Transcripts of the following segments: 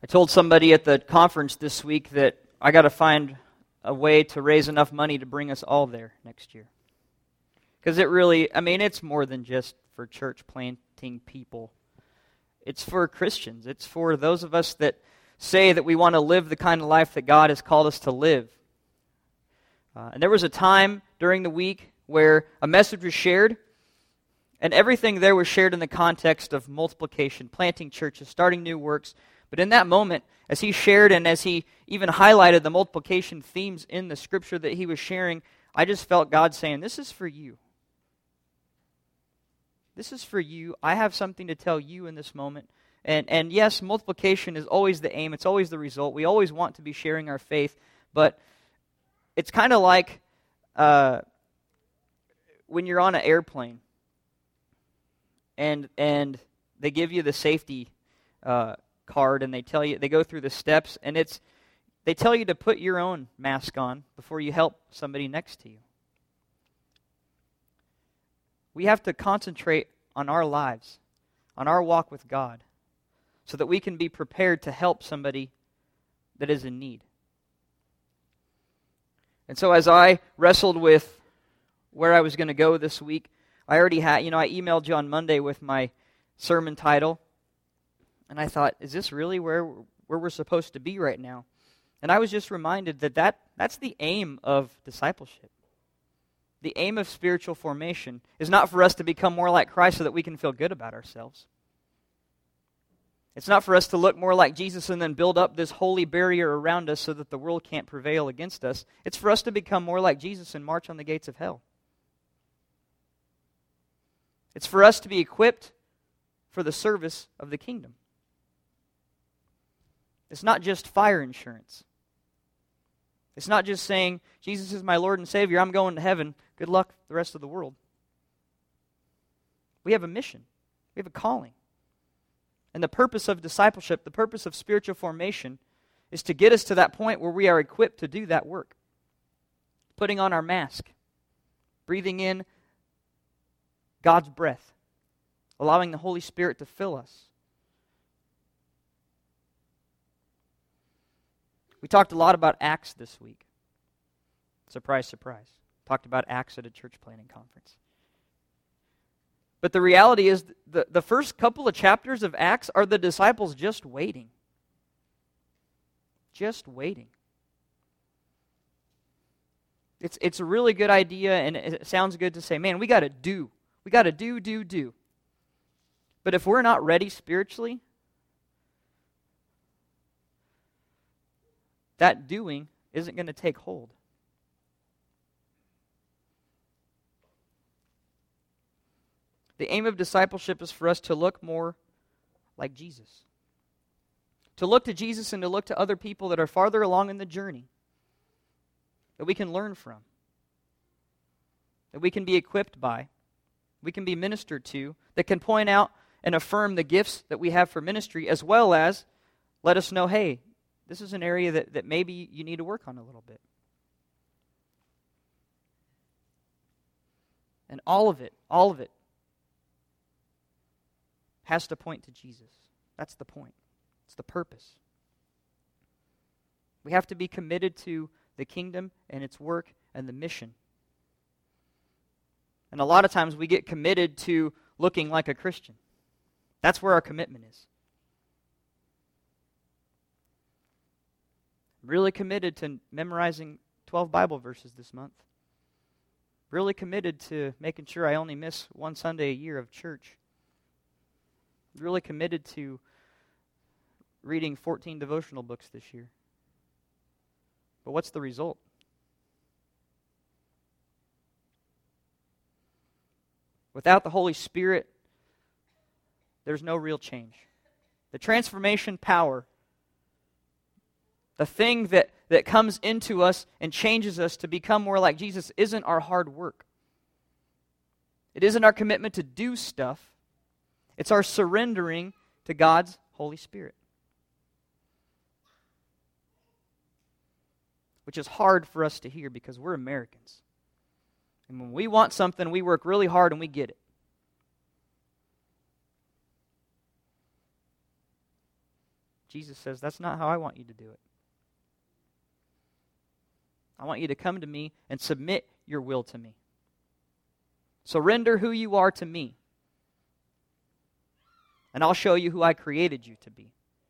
I told somebody at the conference this week that I got to find a way to raise enough money to bring us all there next year. Because it really, it's more than just for church planting people. It's for Christians. It's for those of us that say that we want to live the kind of life that God has called us to live. And there was a time during the week where a message was shared, and everything there was shared in the context of multiplication, planting churches, starting new works. But in that moment, as he shared and as he even highlighted the multiplication themes in the scripture that he was sharing, I just felt God saying, this is for you. This is for you. I have something to tell you in this moment. And yes, multiplication is always the aim. It's always the result. We always want to be sharing our faith. But it's kind of like when you're on an airplane and they give you the safety card and they go through the steps, and they tell you to put your own mask on before you help somebody next to you. We have to concentrate on our lives, on our walk with God, so that we can be prepared to help somebody that is in need. And so as I wrestled with where I was going to go this week, I already had, I emailed you on Monday with my sermon title, and I thought, is this really where we're supposed to be right now? And I was just reminded that's the aim of discipleship. The aim of spiritual formation is not for us to become more like Christ so that we can feel good about ourselves. It's not for us to look more like Jesus and then build up this holy barrier around us so that the world can't prevail against us. It's for us to become more like Jesus and march on the gates of hell. It's for us to be equipped for the service of the kingdom. It's not just fire insurance. It's not just saying, Jesus is my Lord and Savior, I'm going to heaven, good luck the rest of the world. We have a mission. We have a calling. And the purpose of discipleship, the purpose of spiritual formation, is to get us to that point where we are equipped to do that work. Putting on our mask, breathing in God's breath, allowing the Holy Spirit to fill us. We talked a lot about Acts this week. Surprise, surprise. Talked about Acts at a church planting conference. But the reality is, the first couple of chapters of Acts are the disciples just waiting. Just waiting. It's a really good idea, and it sounds good to say, man, we got to do. We got to do. But if we're not ready spiritually, that doing isn't going to take hold. The aim of discipleship is for us to look more like Jesus. To look to Jesus and to look to other people that are farther along in the journey that we can learn from, that we can be equipped by, we can be ministered to, that can point out and affirm the gifts that we have for ministry, as well as let us know, hey, this is an area that maybe you need to work on a little bit. And all of it has to point to Jesus. That's the point. It's the purpose. We have to be committed to the kingdom and its work and the mission. And a lot of times we get committed to looking like a Christian. That's where our commitment is. Really committed to memorizing 12 Bible verses this month. Really committed to making sure I only miss one Sunday a year of church. Really committed to reading 14 devotional books this year. But what's the result? Without the Holy Spirit, there's no real change. The transformation power, the thing that comes into us and changes us to become more like Jesus, isn't our hard work. It isn't our commitment to do stuff. It's our surrendering to God's Holy Spirit. Which is hard for us to hear because we're Americans. And when we want something, we work really hard and we get it. Jesus says, that's not how I want you to do it. I want you to come to me and submit your will to me. Surrender who you are to me. And I'll show you who I created you to be.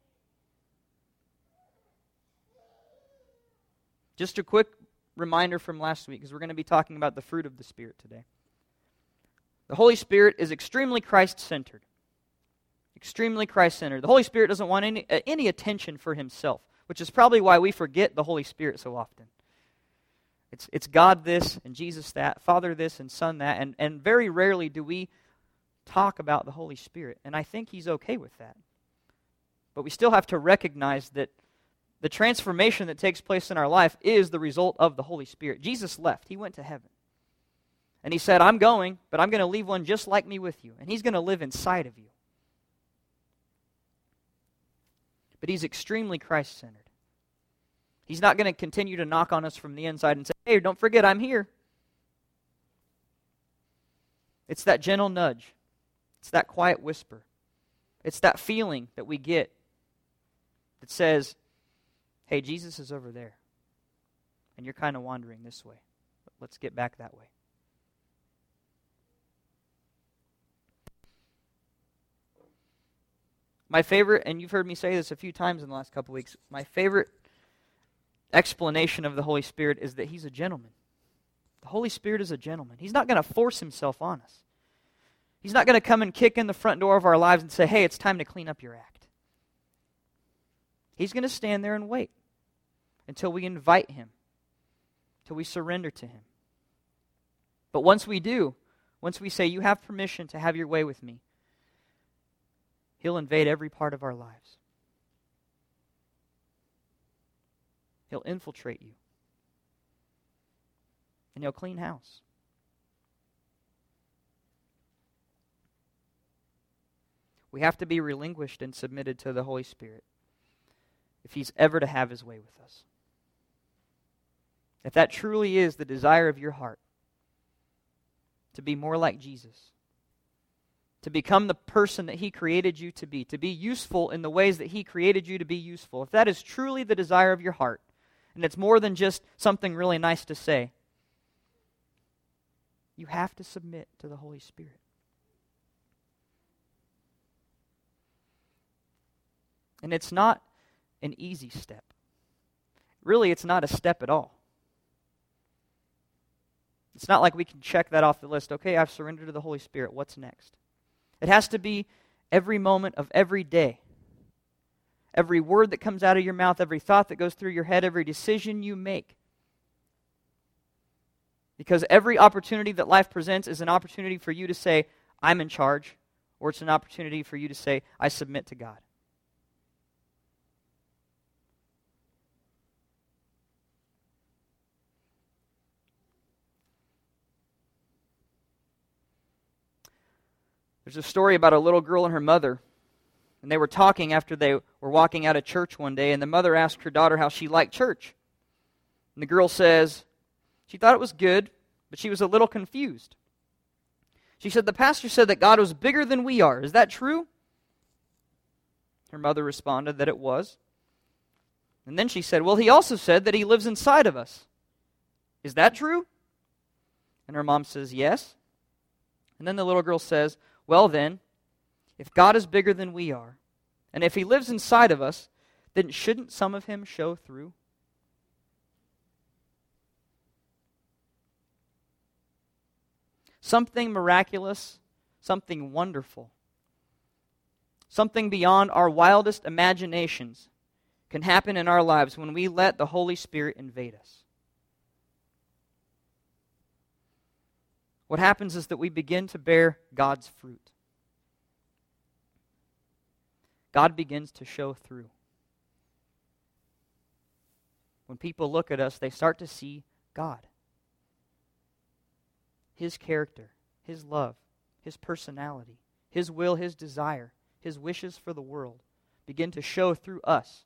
Just a quick reminder from last week, because we're going to be talking about the fruit of the Spirit today. The Holy Spirit is extremely Christ-centered. Extremely Christ-centered. The Holy Spirit doesn't want any attention for himself, which is probably why we forget the Holy Spirit so often. It's God this and Jesus that, Father this and Son that, and very rarely do we talk about the Holy Spirit, and I think he's okay with that. But we still have to recognize that the transformation that takes place in our life is the result of the Holy Spirit. Jesus left. He went to heaven. And he said, I'm going, but I'm going to leave one just like me with you, and he's going to live inside of you. But he's extremely Christ-centered. He's not going to continue to knock on us from the inside and say, hey, don't forget I'm here. It's that gentle nudge. It's that quiet whisper. It's that feeling that we get that says, hey, Jesus is over there, and you're kind of wandering this way. Let's get back that way. My favorite, and you've heard me say this a few times in the last couple weeks, my favorite explanation of the Holy Spirit is that he's a gentleman. The Holy Spirit is a gentleman. He's not going to force himself on us. He's not going to come and kick in the front door of our lives and say, hey, it's time to clean up your act. He's going to stand there and wait until we invite him, till we surrender to him. But once we do, once we say, you have permission to have your way with me, he'll invade every part of our lives. He'll infiltrate you. And he'll clean house. We have to be relinquished and submitted to the Holy Spirit if he's ever to have his way with us. If that truly is the desire of your heart, to be more like Jesus, to become the person that he created you to be useful in the ways that he created you to be useful, if that is truly the desire of your heart, and it's more than just something really nice to say, you have to submit to the Holy Spirit. And it's not an easy step. Really, it's not a step at all. It's not like we can check that off the list. Okay, I've surrendered to the Holy Spirit. What's next? It has to be every moment of every day. Every word that comes out of your mouth, every thought that goes through your head, every decision you make. Because every opportunity that life presents is an opportunity for you to say, I'm in charge, or it's an opportunity for you to say, I submit to God. There's a story about a little girl and her mother, and they were talking after they were walking out of church one day, and the mother asked her daughter how she liked church. And the girl says she thought it was good, but she was a little confused. She said, the pastor said that God was bigger than we are. Is that true? Her mother responded that it was. And then she said, well, he also said that he lives inside of us. Is that true? And her mom says, yes. And then the little girl says, well then, if God is bigger than we are, and if he lives inside of us, then shouldn't some of him show through? Something miraculous, something wonderful, something beyond our wildest imaginations can happen in our lives when we let the Holy Spirit invade us. What happens is that we begin to bear God's fruit. God begins to show through. When people look at us, they start to see God. His character, his love, his personality, his will, his desire, his wishes for the world begin to show through us.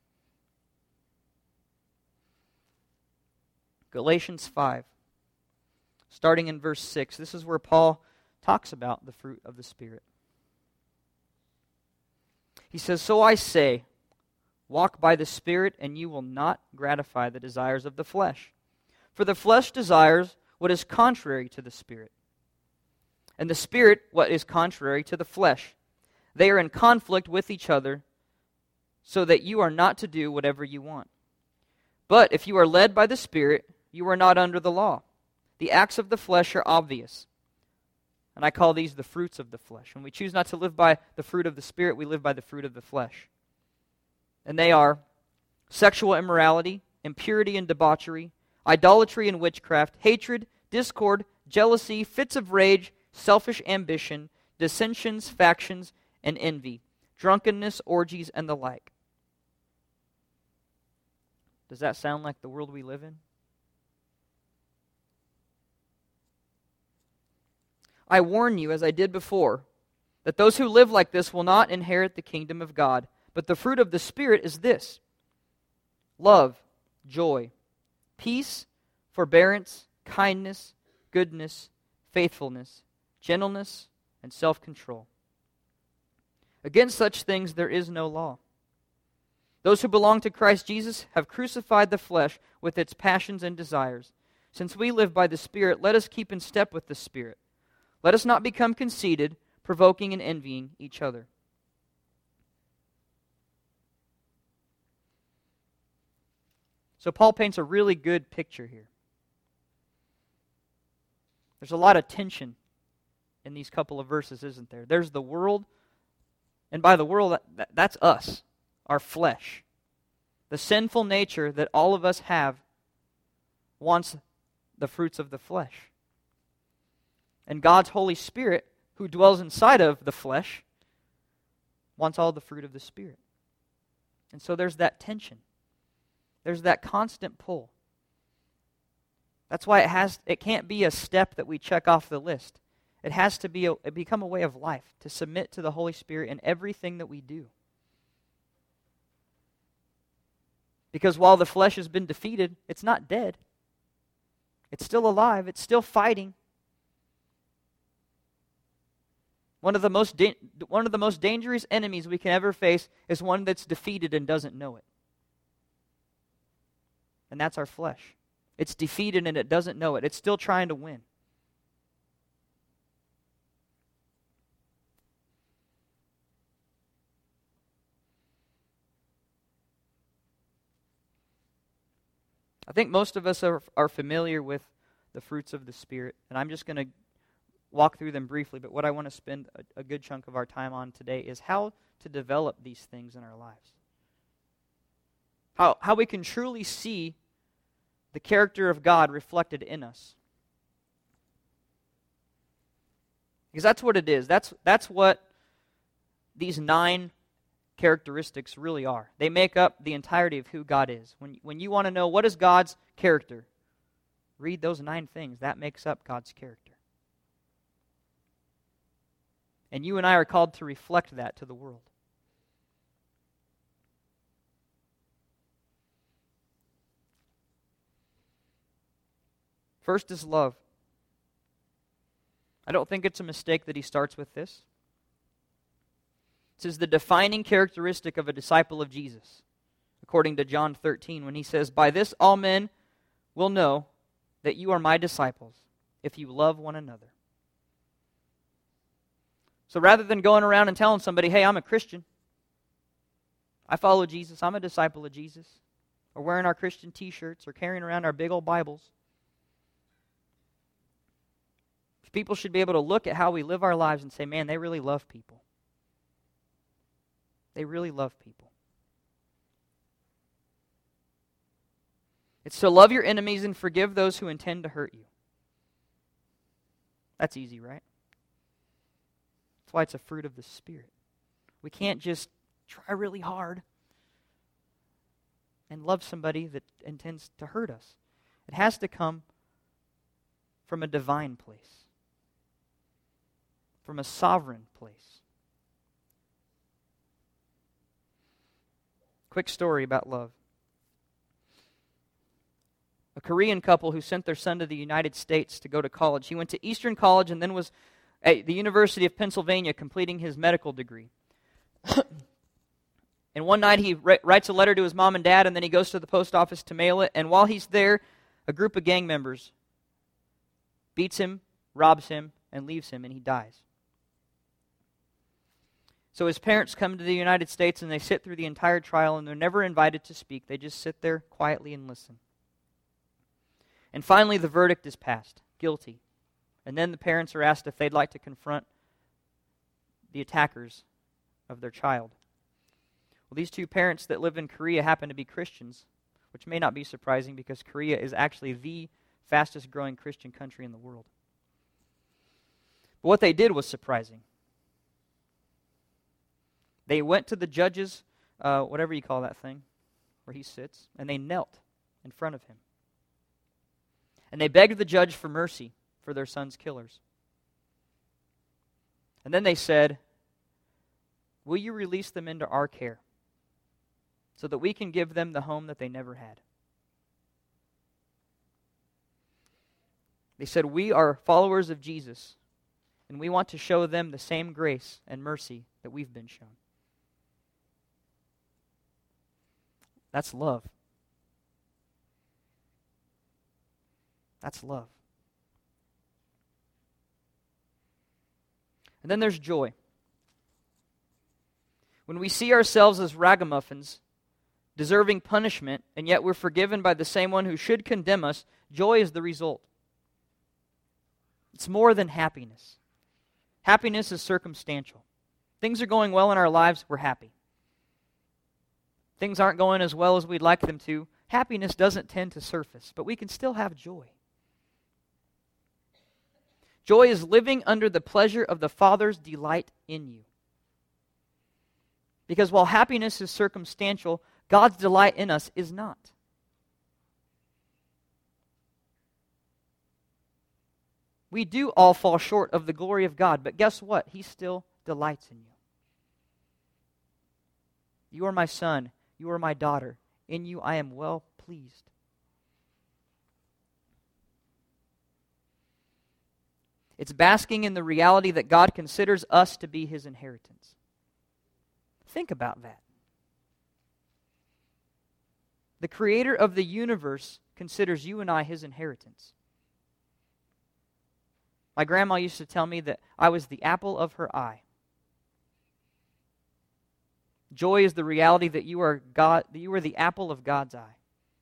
Galatians 5. Starting in verse 6, this is where Paul talks about the fruit of the Spirit. He says, so I say, Walk by the Spirit, and you will not gratify the desires of the flesh. For the flesh desires what is contrary to the Spirit, and the Spirit what is contrary to the flesh. They are in conflict with each other, so that you are not to do whatever you want. But if you are led by the Spirit, you are not under the law. The acts of the flesh are obvious, and I call these the fruits of the flesh. When we choose not to live by the fruit of the Spirit, we live by the fruit of the flesh. And they are sexual immorality, impurity and debauchery, idolatry and witchcraft, hatred, discord, jealousy, fits of rage, selfish ambition, dissensions, factions, and envy, drunkenness, orgies, and the like. Does that sound like the world we live in? I warn you, as I did before, that those who live like this will not inherit the kingdom of God. But the fruit of the Spirit is this: love, joy, peace, forbearance, kindness, goodness, faithfulness, gentleness, and self-control. Against such things there is no law. Those who belong to Christ Jesus have crucified the flesh with its passions and desires. Since we live by the Spirit, let us keep in step with the Spirit. Let us not become conceited, provoking and envying each other. So Paul paints a really good picture here. There's a lot of tension in these couple of verses, isn't there? There's the world, and by the world, that's us, our flesh. The sinful nature that all of us have wants the fruits of the flesh. And God's Holy Spirit, who dwells inside of the flesh, wants all the fruit of the Spirit. And so there's that tension. There's that constant pull. That's why it can't be a step that we check off the list. It has to become a way of life, to submit to the Holy Spirit in everything that we do. Because while the flesh has been defeated, it's not dead. It's still alive. It's still fighting. One of the most dangerous enemies we can ever face is one that's defeated and doesn't know it. And that's our flesh. It's defeated and it doesn't know it. It's still trying to win. I think most of us are familiar with the fruits of the Spirit, and I'm just going to walk through them briefly, but what I want to spend a good chunk of our time on today is how to develop these things in our lives. How we can truly see the character of God reflected in us. Because that's what it is. That's what these 9 characteristics really are. They make up the entirety of who God is. When you want to know what is God's character, read those 9 things. That makes up God's character. And you and I are called to reflect that to the world. First is love. I don't think it's a mistake that he starts with this. This is the defining characteristic of a disciple of Jesus, according to John 13, when he says, "By this all men will know that you are my disciples, if you love one another." So rather than going around and telling somebody, "Hey, I'm a Christian, I follow Jesus, I'm a disciple of Jesus," or wearing our Christian t-shirts or carrying around our big old Bibles, people should be able to look at how we live our lives and say, man, they really love people. They really love people. It's to love your enemies and forgive those who intend to hurt you. That's easy, right? That's why it's a fruit of the Spirit. We can't just try really hard and love somebody that intends to hurt us. It has to come from a divine place, from a sovereign place. Quick story about love. A Korean couple who sent their son to the United States to go to college. He went to Eastern College and then was at the University of Pennsylvania completing his medical degree. And one night he writes a letter to his mom and dad, and then he goes to the post office to mail it. And while he's there, a group of gang members beats him, robs him, and leaves him, and he dies. So his parents come to the United States, and they sit through the entire trial, and they're never invited to speak. They just sit there quietly and listen. And finally, the verdict is passed, guilty. And then the parents are asked if they'd like to confront the attackers of their child. Well, these two parents that live in Korea happen to be Christians, which may not be surprising because Korea is actually the fastest growing Christian country in the world. But what they did was surprising. They went to the judge's, whatever you call that thing, where he sits, and they knelt in front of him. And they begged the judge for mercy for their son's killers. And then they said, "Will you release them into our care so that we can give them the home that they never had?" They said, "We are followers of Jesus, and we want to show them the same grace and mercy that we've been shown." That's love. That's love. And then there's joy. When we see ourselves as ragamuffins, deserving punishment, and yet we're forgiven by the same one who should condemn us, joy is the result. It's more than happiness. Happiness is circumstantial. Things are going well in our lives, we're happy. Things aren't going as well as we'd like them to. Happiness doesn't tend to surface, but we can still have joy. Joy is living under the pleasure of the Father's delight in you. Because while happiness is circumstantial, God's delight in us is not. We do all fall short of the glory of God, but guess what? He still delights in you. You are my son. You are my daughter. In you I am well pleased. It's basking in the reality that God considers us to be His inheritance. Think about that. The Creator of the universe considers you and I His inheritance. My grandma used to tell me that I was the apple of her eye. Joy is the reality that you are God, that you are the apple of God's eye.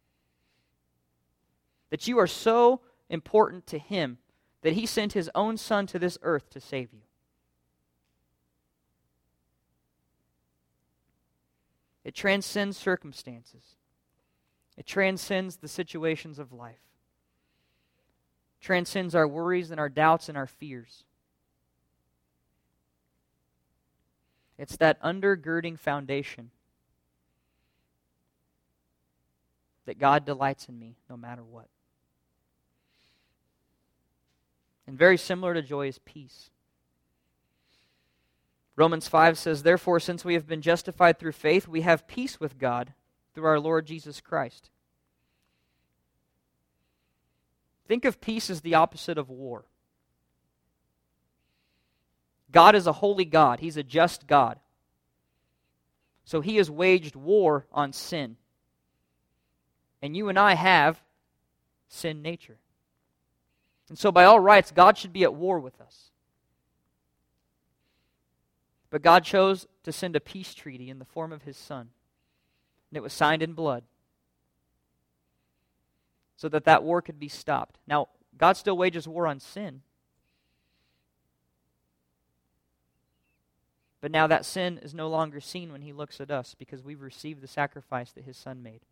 That you are so important to Him that He sent His own Son to this earth to save you. It transcends circumstances. It transcends the situations of life. It transcends our worries and our doubts and our fears. It's that undergirding foundation that God delights in me no matter what. And very similar to joy is peace. Romans 5 says, "Therefore, since we have been justified through faith, we have peace with God through our Lord Jesus Christ." Think of peace as the opposite of war. God is a holy God. He's a just God. So He has waged war on sin. And you and I have sin nature. And so by all rights, God should be at war with us. But God chose to send a peace treaty in the form of His Son. And it was signed in blood. So that that war could be stopped. Now, God still wages war on sin. But now that sin is no longer seen when He looks at us because we've received the sacrifice that His Son made.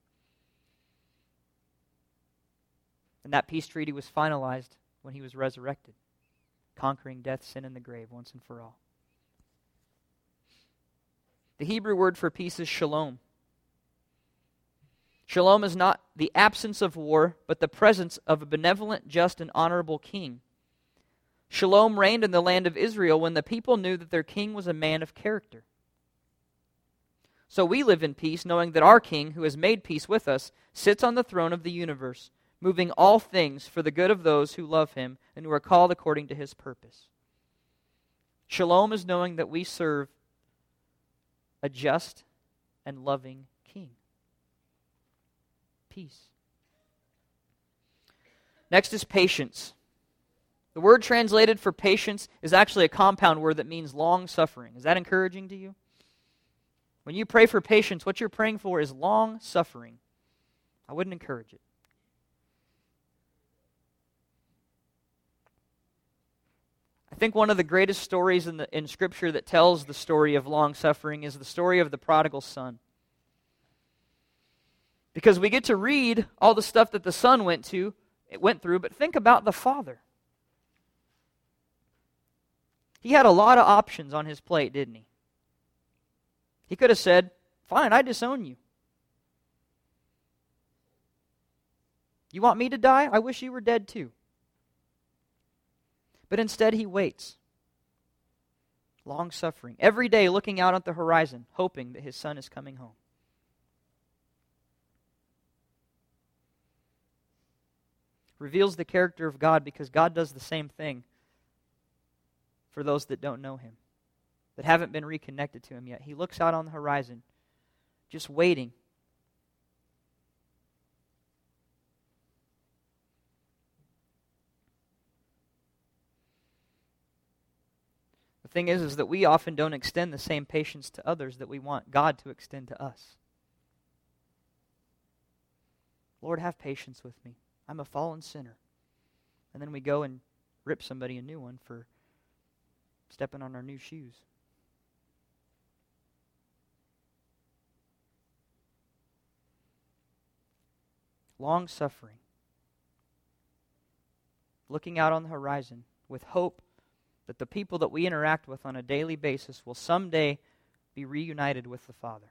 And that peace treaty was finalized when He was resurrected, conquering death, sin, and the grave once and for all. The Hebrew word for peace is shalom. Shalom is not the absence of war, but the presence of a benevolent, just, and honorable king. Shalom reigned in the land of Israel when the people knew that their king was a man of character. So we live in peace, knowing that our King, who has made peace with us, sits on the throne of the universe, moving all things for the good of those who love Him and who are called according to His purpose. Shalom is knowing that we serve a just and loving King. Peace. Next is patience. The word translated for patience is actually a compound word that means long-suffering. Is that encouraging to you? When you pray for patience, what you're praying for is long-suffering. I wouldn't encourage it. I think one of the greatest stories in Scripture that tells the story of long-suffering is the story of the prodigal son. Because we get to read all the stuff that the son went through, but think about the father. He had a lot of options on his plate, didn't he? He could have said, fine, I disown you. You want me to die? I wish you were dead too. But instead he waits. Long-suffering. Every day looking out at the horizon, hoping that his son is coming home. Reveals the character of God because God does the same thing for those that don't know Him, that haven't been reconnected to Him yet. He looks out on the horizon, just waiting. The thing is that we often don't extend the same patience to others that we want God to extend to us. Lord, have patience with me. I'm a fallen sinner. And then we go and rip somebody a new one for stepping on our new shoes. Long-suffering. Looking out on the horizon with hope that the people that we interact with on a daily basis will someday be reunited with the Father.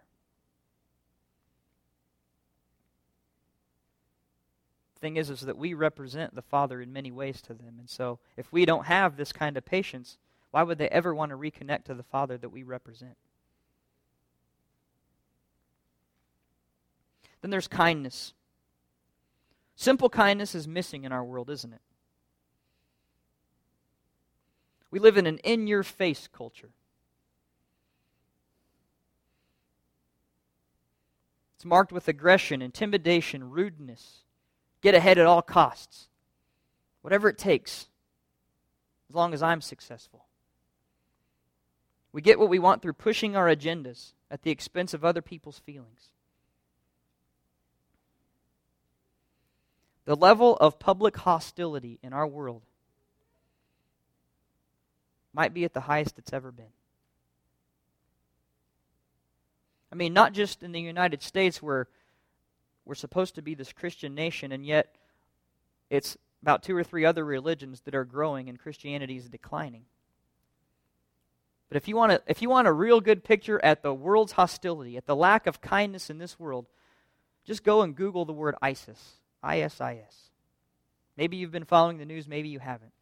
Thing is that we represent the Father in many ways to them. And so if we don't have this kind of patience, why would they ever want to reconnect to the Father that we represent? Then there's kindness. Simple kindness is missing in our world, isn't it? We live in an in-your-face culture. It's marked with aggression, intimidation, rudeness. Get ahead at all costs. Whatever it takes, as long as I'm successful. We get what we want through pushing our agendas at the expense of other people's feelings. The level of public hostility in our world might be at the highest it's ever been. I mean, not just in the United States where we're supposed to be this Christian nation, and yet it's about 2 or 3 other religions that are growing and Christianity is declining. But if you want a real good picture at the world's hostility, at the lack of kindness in this world, just go and Google the word ISIS. ISIS. Maybe you've been following the news, maybe you haven't.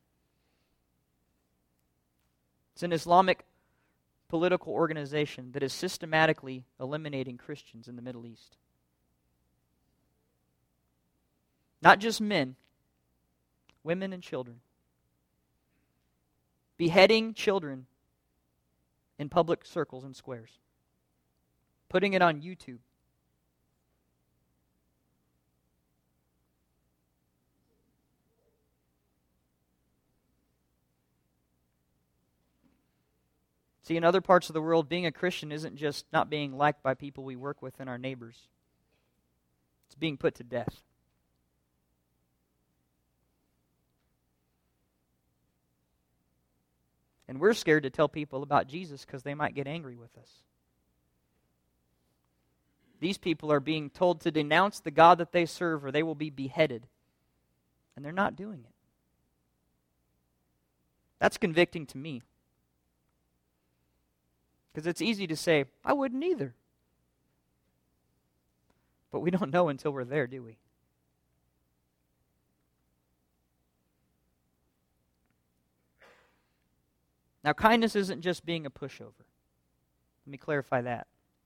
It's an Islamic political organization that is systematically eliminating Christians in the Middle East. Not just men, women and children. Beheading children in public circles and squares. Putting it on YouTube. See, in other parts of the world, being a Christian isn't just not being liked by people we work with and our neighbors. It's being put to death. And we're scared to tell people about Jesus because they might get angry with us. These people are being told to denounce the God that they serve or they will be beheaded. And they're not doing it. That's convicting to me. Because it's easy to say, I wouldn't either. But we don't know until we're there, do we? Now, kindness isn't just being a pushover. Let me clarify that.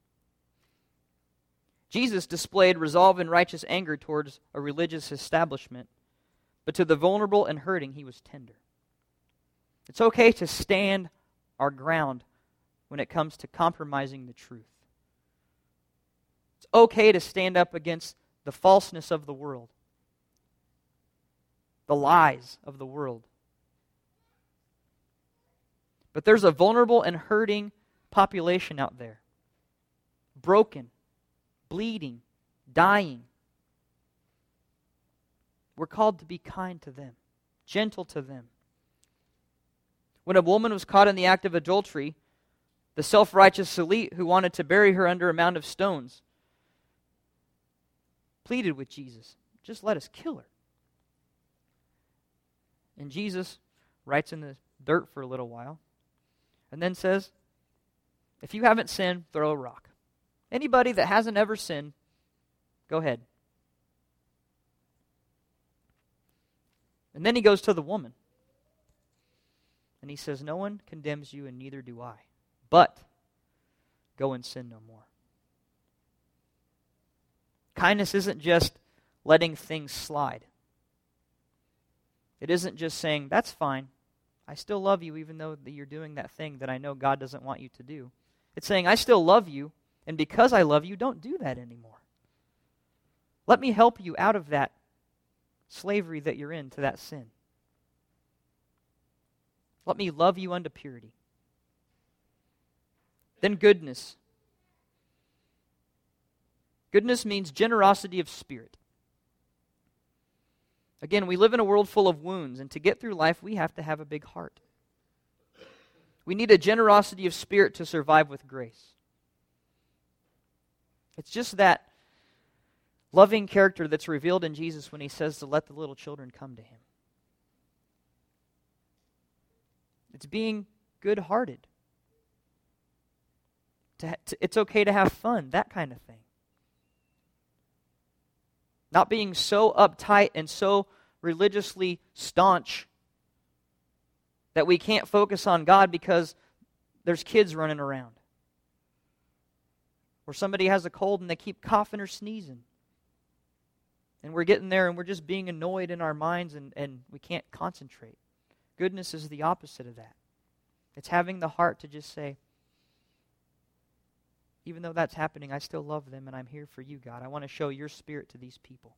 Jesus displayed resolve and righteous anger towards a religious establishment, but to the vulnerable and hurting, he was tender. It's okay to stand our ground when it comes to compromising the truth. It's okay to stand up against the falseness of the world, the lies of the world. But there's a vulnerable and hurting population out there. Broken, bleeding, dying. We're called to be kind to them, gentle to them. When a woman was caught in the act of adultery, the self-righteous elite who wanted to bury her under a mound of stones pleaded with Jesus, just let us kill her. And Jesus writes in the dirt for a little while and then says, if you haven't sinned, throw a rock. Anybody that hasn't ever sinned, go ahead. And then he goes to the woman. And he says, no one condemns you, and neither do I. But go and sin no more. Kindness isn't just letting things slide. It isn't just saying, that's fine. I still love you even though that you're doing that thing that I know God doesn't want you to do. It's saying, I still love you, and because I love you, don't do that anymore. Let me help you out of that slavery that you're in to that sin. Let me love you unto purity. Then goodness. Goodness means generosity of spirit. Again, we live in a world full of wounds, and to get through life, we have to have a big heart. We need a generosity of spirit to survive with grace. It's just that loving character that's revealed in Jesus when he says to let the little children come to him. It's being good-hearted. It's okay to have fun, that kind of thing. Not being so uptight and so religiously staunch that we can't focus on God because there's kids running around. Or somebody has a cold and they keep coughing or sneezing. And we're getting there and we're just being annoyed in our minds and we can't concentrate. Goodness is the opposite of that. It's having the heart to just say, even though that's happening, I still love them and I'm here for you, God. I want to show your spirit to these people.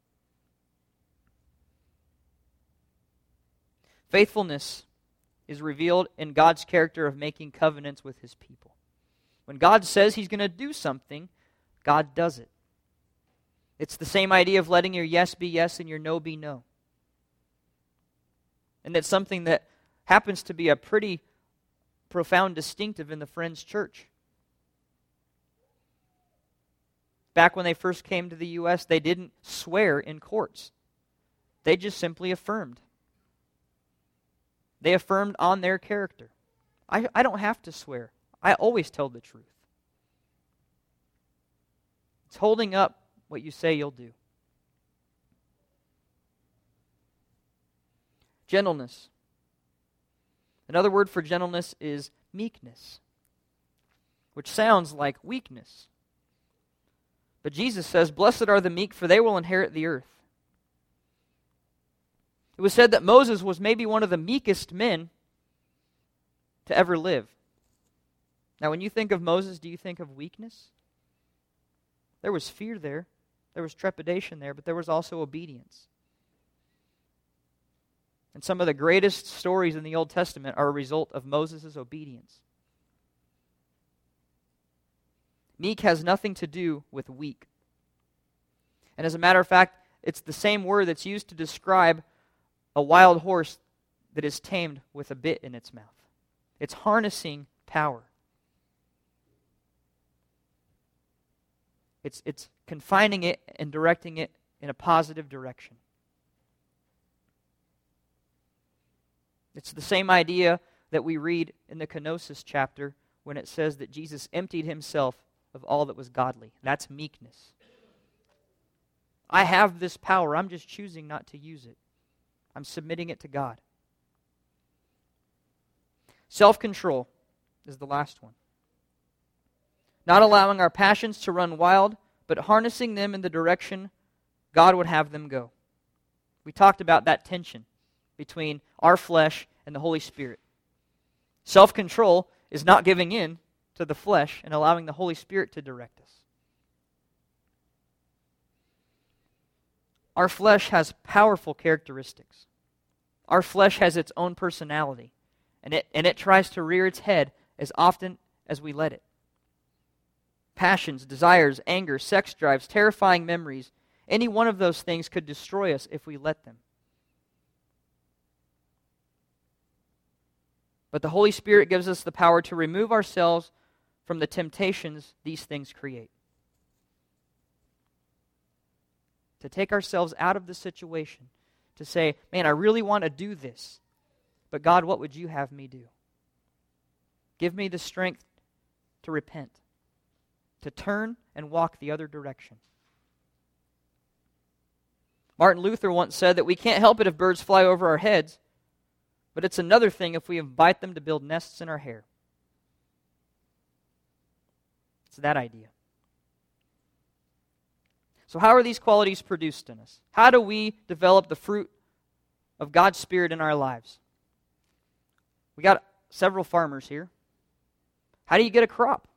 Faithfulness is revealed in God's character of making covenants with his people. When God says he's going to do something, God does it. It's the same idea of letting your yes be yes and your no be no. And it's something that happens to be a pretty profound distinctive in the Friends Church. Back when they first came to the U.S., they didn't swear in courts. They just simply affirmed. They affirmed on their character. I don't have to swear. I always tell the truth. It's holding up what you say you'll do. Gentleness. Another word for gentleness is meekness, which sounds like weakness. But Jesus says, blessed are the meek, for they will inherit the earth. It was said that Moses was maybe one of the meekest men to ever live. Now, when you think of Moses, do you think of weakness? There was fear there. There was trepidation there, but there was also obedience. And some of the greatest stories in the Old Testament are a result of Moses' obedience. Meek has nothing to do with weak. And as a matter of fact, it's the same word that's used to describe a wild horse that is tamed with a bit in its mouth. It's harnessing power. It's confining it and directing it in a positive direction. It's the same idea that we read in the Kenosis chapter when it says that Jesus emptied himself of all that was godly. That's meekness. I have this power. I'm just choosing not to use it. I'm submitting it to God. Self-control is the last one. Not allowing our passions to run wild, but harnessing them in the direction God would have them go. We talked about that tension between our flesh and the Holy Spirit. Self-control is not giving in to the flesh and allowing the Holy Spirit to direct us. Our flesh has powerful characteristics. Our flesh has its own personality, and it tries to rear its head as often as we let it. Passions, desires, anger, sex drives, terrifying memories, any one of those things could destroy us if we let them. But the Holy Spirit gives us the power to remove ourselves from the temptations these things create. To take ourselves out of the situation. To say, man, I really want to do this. But God, what would you have me do? Give me the strength to repent. To turn and walk the other direction. Martin Luther once said that we can't help it if birds fly over our heads, but it's another thing if we invite them to build nests in our hair. It's that idea. So how are these qualities produced in us? How do we develop the fruit of God's Spirit in our lives? We got several farmers here. How do you get a crop?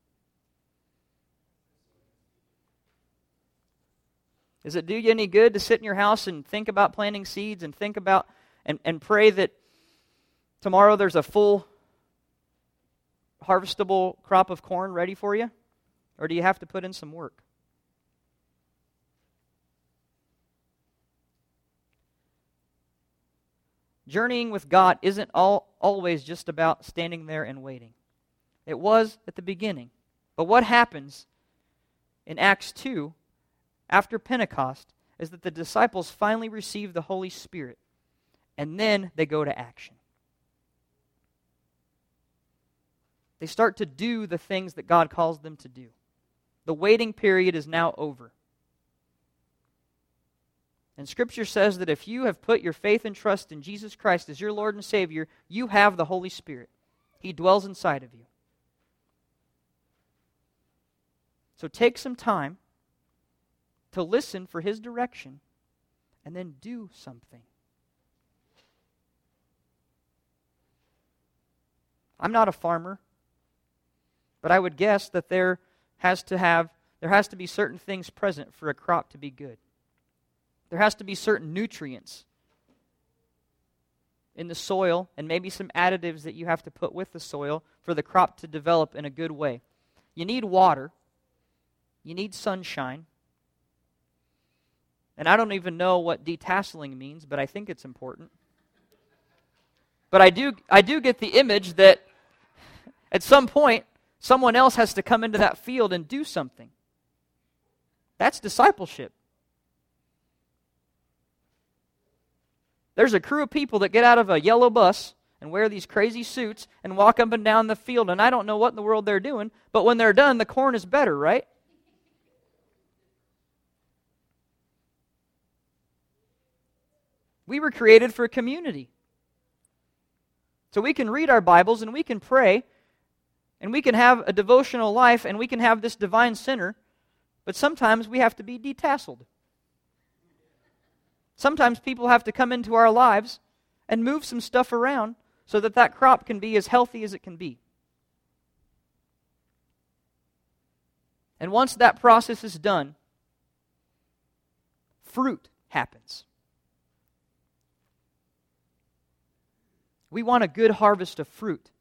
Does it do you any good to sit in your house and think about planting seeds and think about and pray that tomorrow there's a full harvestable crop of corn ready for you? Or do you have to put in some work? Journeying with God isn't always just about standing there and waiting. It was at the beginning. But what happens in Acts 2 after Pentecost is that the disciples finally receive the Holy Spirit, and then they go to action. They start to do the things that God calls them to do. The waiting period is now over. And Scripture says that if you have put your faith and trust in Jesus Christ as your Lord and Savior, you have the Holy Spirit. He dwells inside of you. So take some time to listen for His direction and then do something. I'm not a farmer, but I would guess that there has to be certain things present for a crop to be good. There has to be certain nutrients in the soil and maybe some additives that you have to put with the soil for the crop to develop in a good way. You need water. You need sunshine. And I don't even know what detasseling means, but I think it's important. But I do get the image that at some point, someone else has to come into that field and do something. That's discipleship. There's a crew of people that get out of a yellow bus and wear these crazy suits and walk up and down the field, and I don't know what in the world they're doing, but when they're done, the corn is better, right? We were created for a community. So we can read our Bibles and we can pray and we can have a devotional life and we can have this divine center, but sometimes we have to be detasseled. Sometimes people have to come into our lives and move some stuff around so that that crop can be as healthy as it can be. And once that process is done, fruit happens. We want a good harvest of fruit.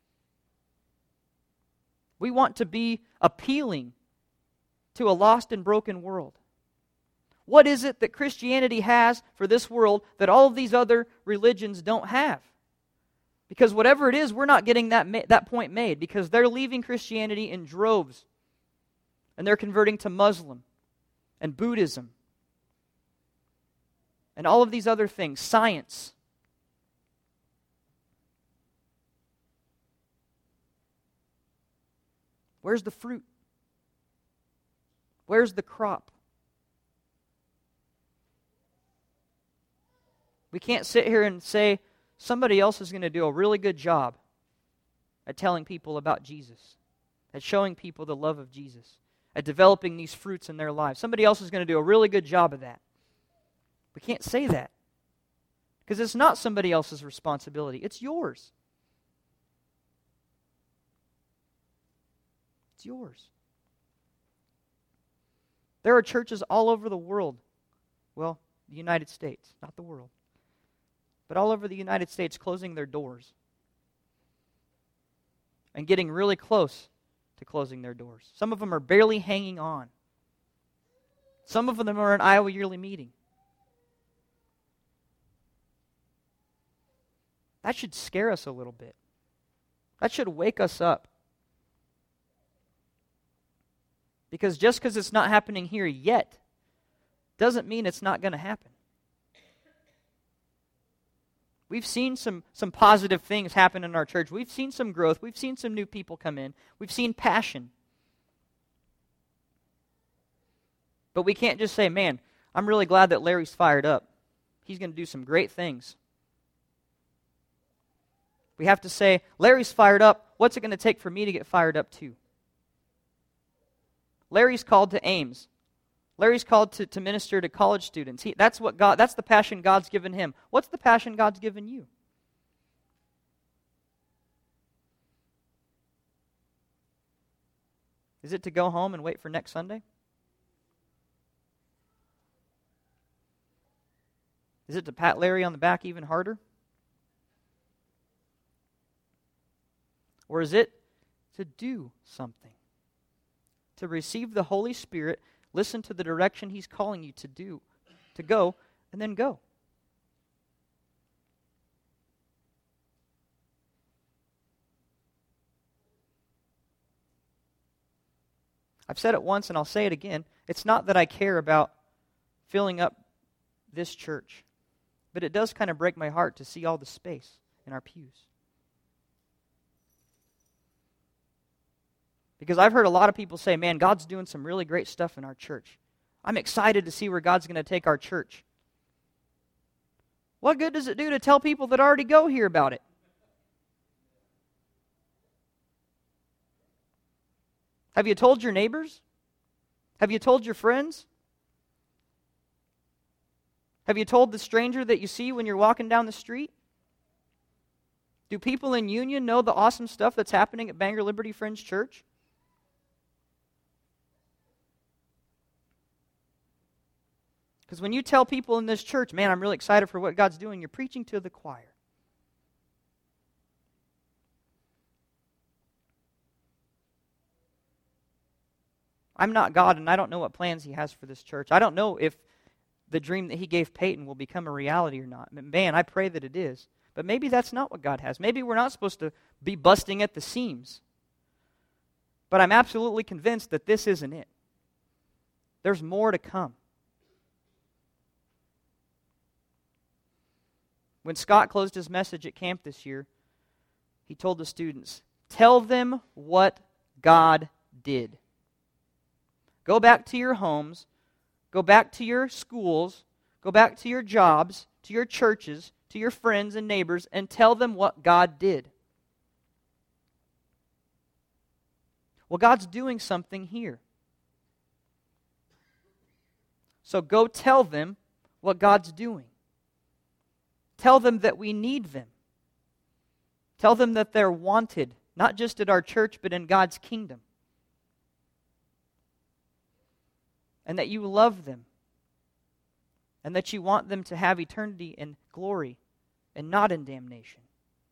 We want to be appealing to a lost and broken world. What is it that Christianity has for this world that all of these other religions don't have? Because whatever it is, we're not getting that point made, because they're leaving Christianity in droves. And they're converting to Muslim and Buddhism and all of these other things, science. Where's the fruit? Where's the crop? We can't sit here and say somebody else is going to do a really good job at telling people about Jesus, at showing people the love of Jesus, at developing these fruits in their lives. Somebody else is going to do a really good job of that. We can't say that because it's not somebody else's responsibility. It's yours. It's yours. There are churches all over the world Well, the United States, not the world. But all over the United States closing their doors and getting really close to closing their doors. Some of them are barely hanging on. Some of them are in Iowa yearly meeting. That should scare us a little bit. That should wake us up. Because just because it's not happening here yet doesn't mean it's not going to happen. We've seen some positive things happen in our church. We've seen some growth. We've seen some new people come in. We've seen passion. But we can't just say, man, I'm really glad that Larry's fired up. He's going to do some great things. We have to say, Larry's fired up. What's it going to take for me to get fired up too? Larry's called to Ames. Larry's called to minister to college students. That's the passion God's given him. What's the passion God's given you? Is it to go home and wait for next Sunday? Is it to pat Larry on the back even harder? Or is it to do something? To receive the Holy Spirit, listen to the direction He's calling you to go, and then go. I've said it once and I'll say it again. It's not that I care about filling up this church, but it does kind of break my heart to see all the space in our pews. Because I've heard a lot of people say, man, God's doing some really great stuff in our church. I'm excited to see where God's going to take our church. What good does it do to tell people that already go here about it? Have you told your neighbors? Have you told your friends? Have you told the stranger that you see when you're walking down the street? Do people in Union know the awesome stuff that's happening at Bangor Liberty Friends Church? Because when you tell people in this church, man, I'm really excited for what God's doing, you're preaching to the choir. I'm not God, and I don't know what plans He has for this church. I don't know if the dream that He gave Peyton will become a reality or not. Man, I pray that it is. But maybe that's not what God has. Maybe we're not supposed to be busting at the seams. But I'm absolutely convinced that this isn't it. There's more to come. When Scott closed his message at camp this year, he told the students, tell them what God did. Go back to your homes, go back to your schools, go back to your jobs, to your churches, to your friends and neighbors, and tell them what God did. Well, God's doing something here. So go tell them what God's doing. Tell them that we need them. Tell them that they're wanted, not just at our church, but in God's kingdom. And that you love them. And that you want them to have eternity in glory and not in damnation.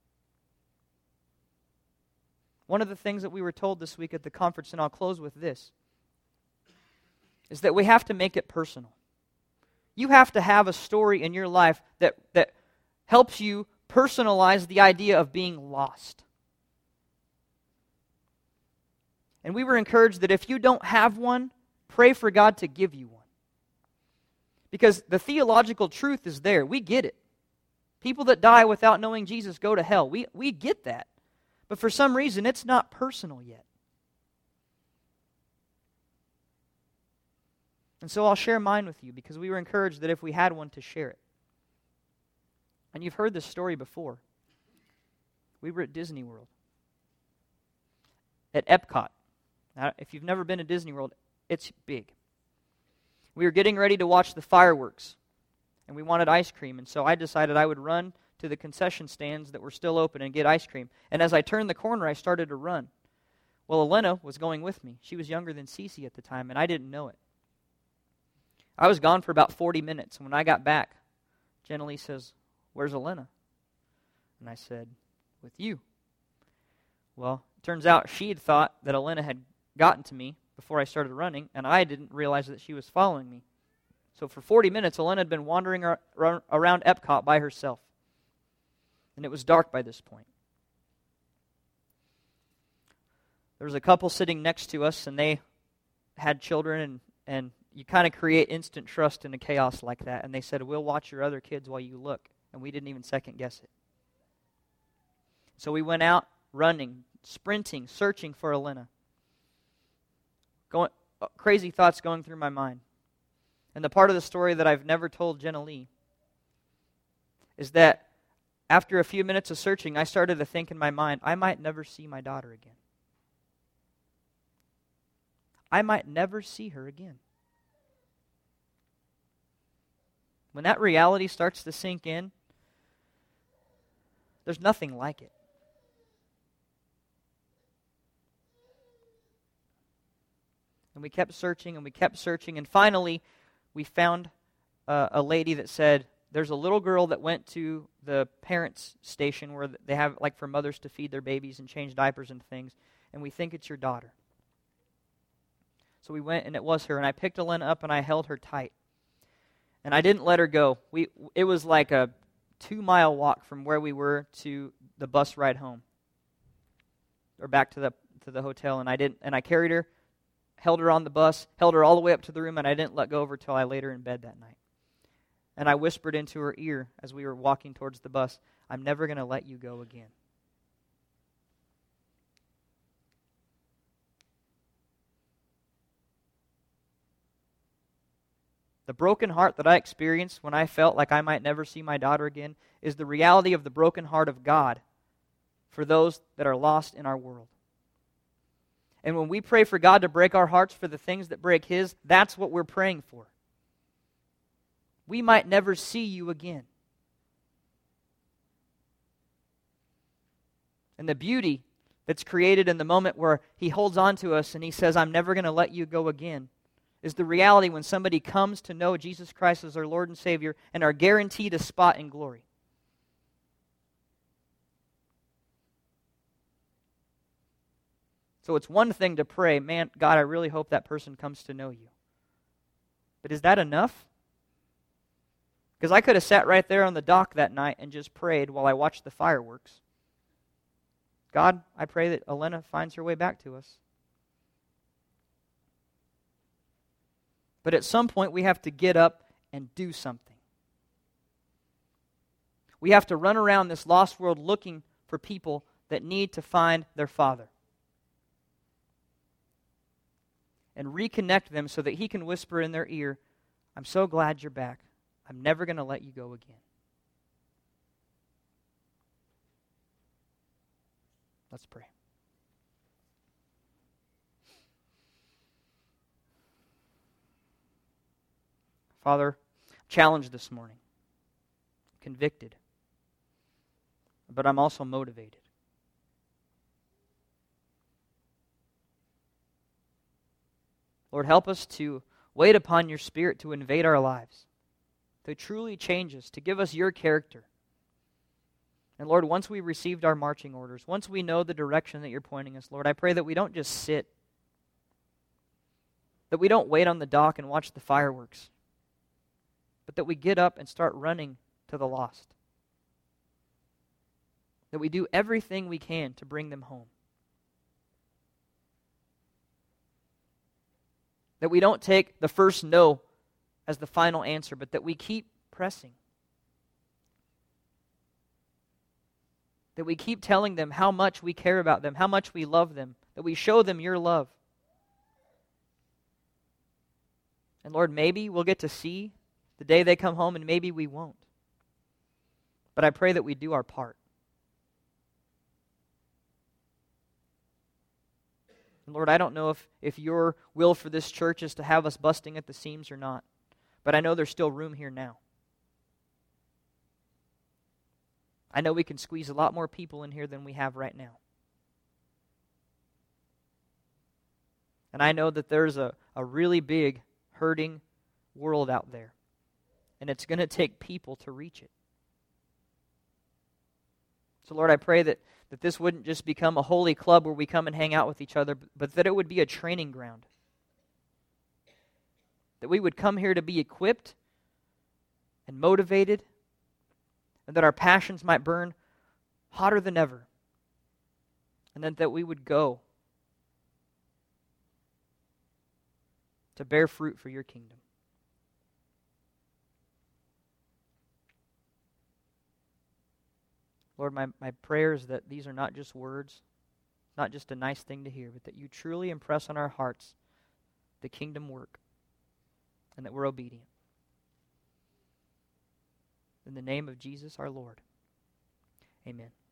One of the things that we were told this week at the conference, and I'll close with this, is that we have to make it personal. You have to have a story in your life that helps you personalize the idea of being lost. And we were encouraged that if you don't have one, pray for God to give you one. Because the theological truth is there. We get it. People that die without knowing Jesus go to hell. We get that. But for some reason, it's not personal yet. And so I'll share mine with you because we were encouraged that if we had one to share it. And you've heard this story before. We were at Disney World. At Epcot. Now, if you've never been to Disney World, it's big. We were getting ready to watch the fireworks. And we wanted ice cream. And so I decided I would run to the concession stands that were still open and get ice cream. And as I turned the corner, I started to run. Well, Elena was going with me. She was younger than Cece at the time, and I didn't know it. I was gone for about 40 minutes. And when I got back, Jenna Lee says, "Where's Elena?" And I said, "With you." Well, it turns out she had thought that Elena had gotten to me before I started running, and I didn't realize that she was following me. So for 40 minutes, Elena had been wandering around Epcot by herself. And it was dark by this point. There was a couple sitting next to us, and they had children, and you kind of create instant trust in a chaos like that. And they said, "We'll watch your other kids while you look." And we didn't even second guess it. So we went out running, sprinting, searching for Elena. Crazy thoughts going through my mind. And the part of the story that I've never told Jenna Lee is that after a few minutes of searching, I started to think in my mind, I might never see my daughter again. I might never see her again. When that reality starts to sink in, there's nothing like it. And we kept searching, and finally we found a lady that said, there's a little girl that went to the parents' station where they have, like, for mothers to feed their babies and change diapers and things, and we think it's your daughter. So we went, and it was her, and I picked Elena up, and I held her tight. And I didn't let her go. It was like a 2-mile walk from where we were to the bus ride home, or back to the hotel, and I carried her, held her on the bus, held her all the way up to the room, and I didn't let go of her till I laid her in bed that night. And I whispered into her ear as we were walking towards the bus, "I'm never going to let you go again." The broken heart that I experienced when I felt like I might never see my daughter again is the reality of the broken heart of God for those that are lost in our world. And when we pray for God to break our hearts for the things that break His, that's what we're praying for. We might never see you again. And the beauty that's created in the moment where He holds on to us and He says, "I'm never going to let you go again," is the reality when somebody comes to know Jesus Christ as their Lord and Savior and are guaranteed a spot in glory. So it's one thing to pray, "Man, God, I really hope that person comes to know you." But is that enough? Because I could have sat right there on the dock that night and just prayed while I watched the fireworks. "God, I pray that Elena finds her way back to us." But at some point, we have to get up and do something. We have to run around this lost world looking for people that need to find their Father. And reconnect them so that He can whisper in their ear, "I'm so glad you're back. I'm never going to let you go again." Let's pray. Father, challenged this morning, convicted, but I'm also motivated. Lord, help us to wait upon your Spirit to invade our lives, to truly change us, to give us your character. And Lord, once we received our marching orders, once we know the direction that you're pointing us, Lord, I pray that we don't just sit, that we don't wait on the dock and watch the fireworks, but that we get up and start running to the lost. That we do everything we can to bring them home. That we don't take the first no as the final answer, but that we keep pressing. That we keep telling them how much we care about them, how much we love them, that we show them your love. And Lord, maybe we'll get to see the day they come home, and maybe we won't. But I pray that we do our part. And Lord, I don't know if your will for this church is to have us busting at the seams or not, but I know there's still room here now. I know we can squeeze a lot more people in here than we have right now. And I know that there's a really big, hurting world out there. And it's going to take people to reach it. So Lord, I pray that this wouldn't just become a holy club where we come and hang out with each other, but that it would be a training ground. That we would come here to be equipped and motivated, and that our passions might burn hotter than ever. And then that we would go to bear fruit for your kingdom. Lord, my prayer is that these are not just words, not just a nice thing to hear, but that you truly impress on our hearts the kingdom work, and that we're obedient. In the name of Jesus our Lord, amen.